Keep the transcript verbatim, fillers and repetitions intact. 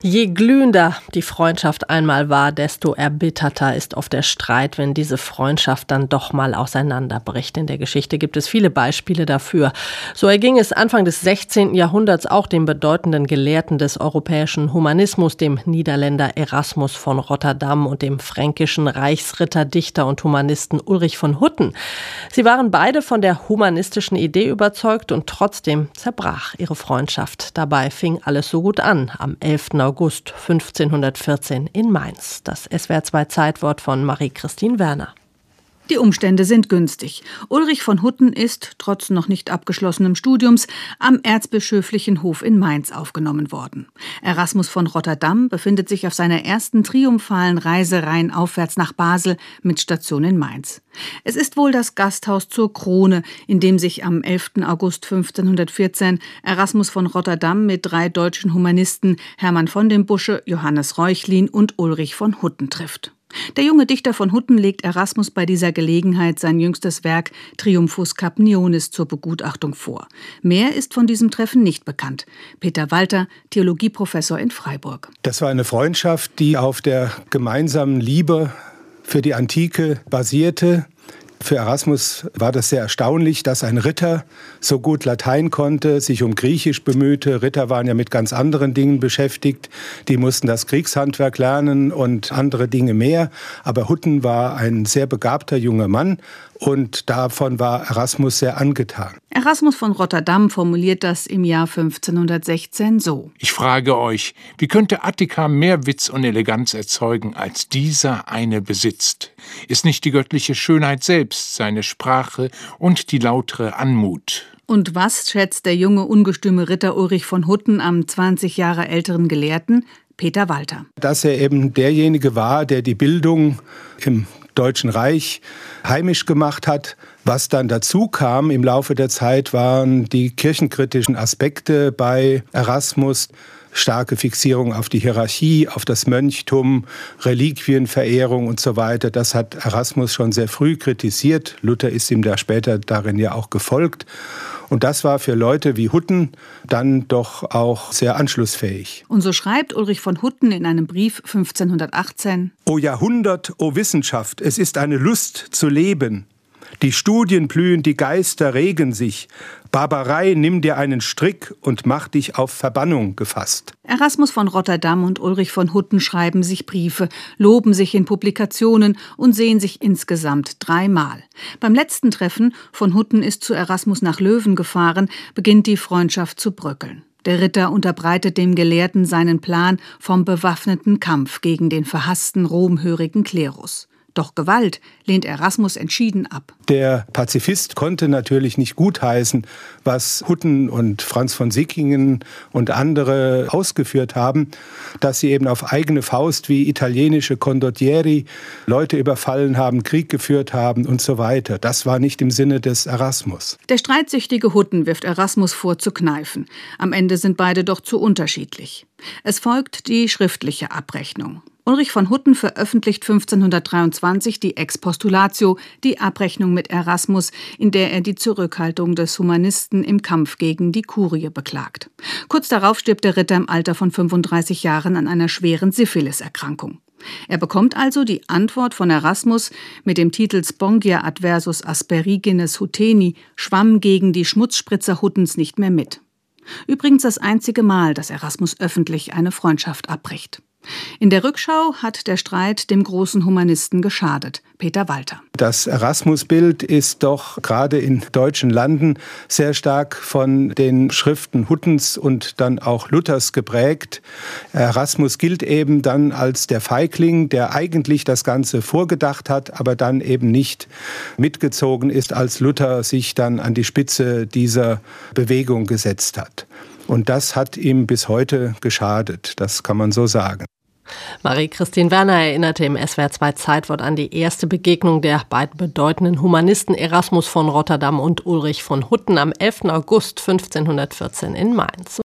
Je glühender die Freundschaft einmal war, desto erbitterter ist oft der Streit, wenn diese Freundschaft dann doch mal auseinanderbricht. In der Geschichte gibt es viele Beispiele dafür. So erging es Anfang des sechzehnten Jahrhunderts auch dem bedeutenden Gelehrten des europäischen Humanismus, dem Niederländer Erasmus von Rotterdam und dem fränkischen Reichsritterdichter und Humanisten Ulrich von Hutten. Sie waren beide von der humanistischen Idee überzeugt und trotzdem zerbrach ihre Freundschaft. Dabei fing alles so gut an, am elften August fünfzehnhundertvierzehn in Mainz. Das S W R zwei Zeitwort von Marie-Christine Werner. Die Umstände sind günstig. Ulrich von Hutten ist, trotz noch nicht abgeschlossenem Studiums, am erzbischöflichen Hof in Mainz aufgenommen worden. Erasmus von Rotterdam befindet sich auf seiner ersten triumphalen Reise rheinaufwärts nach Basel mit Station in Mainz. Es ist wohl das Gasthaus zur Krone, in dem sich am elften August fünfzehnhundertvierzehn Erasmus von Rotterdam mit drei deutschen Humanisten, Hermann von dem Busche, Johannes Reuchlin und Ulrich von Hutten trifft. Der junge Dichter von Hutten legt Erasmus bei dieser Gelegenheit sein jüngstes Werk Triumphus Capnionis zur Begutachtung vor. Mehr ist von diesem Treffen nicht bekannt. Peter Walter, Theologieprofessor in Freiburg. Das war eine Freundschaft, die auf der gemeinsamen Liebe für die Antike basierte. Für Erasmus war das sehr erstaunlich, dass ein Ritter so gut Latein konnte, sich um Griechisch bemühte. Ritter waren ja mit ganz anderen Dingen beschäftigt. Die mussten das Kriegshandwerk lernen und andere Dinge mehr. Aber Hutten war ein sehr begabter junger Mann und davon war Erasmus sehr angetan. Erasmus von Rotterdam formuliert das im Jahr fünfzehnhundertsechzehn so: Ich frage euch, wie könnte Attika mehr Witz und Eleganz erzeugen, als dieser eine besitzt? Ist nicht die göttliche Schönheit selbst seine Sprache und die lautere Anmut? Und was schätzt der junge, ungestüme Ritter Ulrich von Hutten am zwanzig Jahre älteren Gelehrten? Peter Walter. Dass er eben derjenige war, der die Bildung im Deutschen Reich heimisch gemacht hat. Was dann dazu kam im Laufe der Zeit, waren die kirchenkritischen Aspekte bei Erasmus. Starke Fixierung auf die Hierarchie, auf das Mönchtum, Reliquienverehrung und so weiter. Das hat Erasmus schon sehr früh kritisiert. Luther ist ihm da später darin ja auch gefolgt. Und das war für Leute wie Hutten dann doch auch sehr anschlussfähig. Und so schreibt Ulrich von Hutten in einem Brief fünfzehnhundertachtzehn: O Jahrhundert, o Wissenschaft, es ist eine Lust zu leben. Die Studien blühen, die Geister regen sich. Barbarei, nimm dir einen Strick und mach dich auf Verbannung gefasst. Erasmus von Rotterdam und Ulrich von Hutten schreiben sich Briefe, loben sich in Publikationen und sehen sich insgesamt dreimal. Beim letzten Treffen, von Hutten ist zu Erasmus nach Löwen gefahren, beginnt die Freundschaft zu bröckeln. Der Ritter unterbreitet dem Gelehrten seinen Plan vom bewaffneten Kampf gegen den verhassten romhörigen Klerus. Doch Gewalt lehnt Erasmus entschieden ab. Der Pazifist konnte natürlich nicht gutheißen, was Hutten und Franz von Sickingen und andere ausgeführt haben, dass sie eben auf eigene Faust wie italienische Condottieri Leute überfallen haben, Krieg geführt haben und so weiter. Das war nicht im Sinne des Erasmus. Der streitsüchtige Hutten wirft Erasmus vor, zu kneifen. Am Ende sind beide doch zu unterschiedlich. Es folgt die schriftliche Abrechnung. Ulrich von Hutten veröffentlicht fünfzehnhundertdreiundzwanzig die Expostulatio, die Abrechnung mit Erasmus, in der er die Zurückhaltung des Humanisten im Kampf gegen die Kurie beklagt. Kurz darauf stirbt der Ritter im Alter von fünfunddreißig Jahren an einer schweren Syphiliserkrankung. Er bekommt also die Antwort von Erasmus mit dem Titel Spongia adversus asperigines Huteni, Schwamm gegen die Schmutzspritzer Huttens, nicht mehr mit. Übrigens das einzige Mal, dass Erasmus öffentlich eine Freundschaft abbricht. In der Rückschau hat der Streit dem großen Humanisten geschadet. Peter Walter. Das Erasmus-Bild ist doch gerade in deutschen Landen sehr stark von den Schriften Huttens und dann auch Luthers geprägt. Erasmus gilt eben dann als der Feigling, der eigentlich das Ganze vorgedacht hat, aber dann eben nicht mitgezogen ist, als Luther sich dann an die Spitze dieser Bewegung gesetzt hat. Und das hat ihm bis heute geschadet, das kann man so sagen. Marie-Christine Werner erinnerte im S W R zwei Zeitwort an die erste Begegnung der beiden bedeutenden Humanisten Erasmus von Rotterdam und Ulrich von Hutten am elften August fünfzehnhundertvierzehn in Mainz.